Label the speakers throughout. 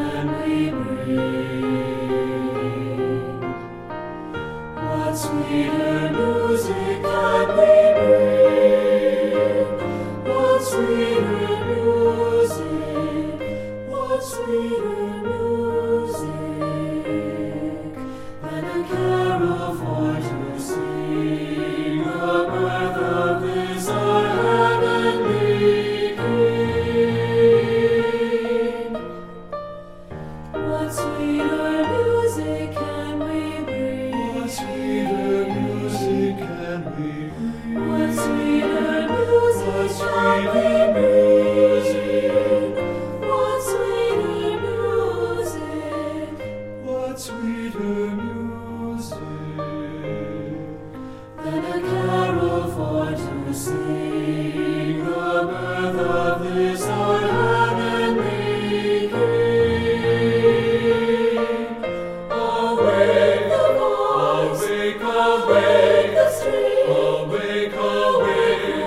Speaker 1: can we bring? What sweeter music can we bring? What sweeter music? What sweeter music than a carol for to sing the birth of this our heavenly King? What sweeter music can we bring?
Speaker 2: What sweeter music can we bring?
Speaker 1: What sweeter music can we bring? What sweeter music?
Speaker 2: What sweeter music
Speaker 1: Than a carol for to sing the birth of this our heavenly King? Awake the voice,
Speaker 2: Awake,
Speaker 1: awake the stream,
Speaker 2: awake, awake,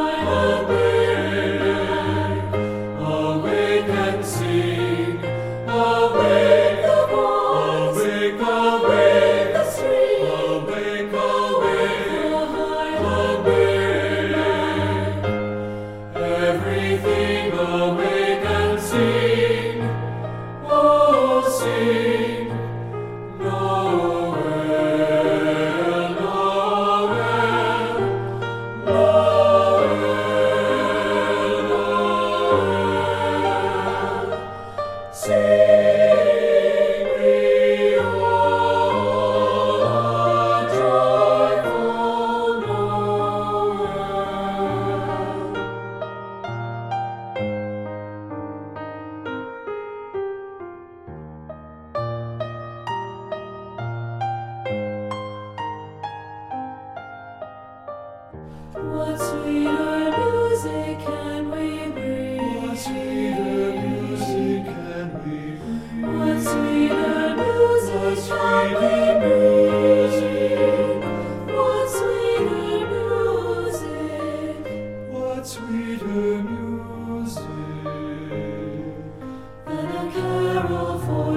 Speaker 1: awake and sing. Awake the voice,
Speaker 2: awake,
Speaker 1: awake the stream,
Speaker 2: awake, awake,
Speaker 1: everything awake and sing. Oh, sing. Noel, Noel, Noel, Noel. Sing we all a joyful Noel. What sweeter music can we bring?
Speaker 2: What sweeter music can we bring?
Speaker 1: What sweeter music can we bring? What sweeter music?
Speaker 2: What sweeter music
Speaker 1: Than a carol for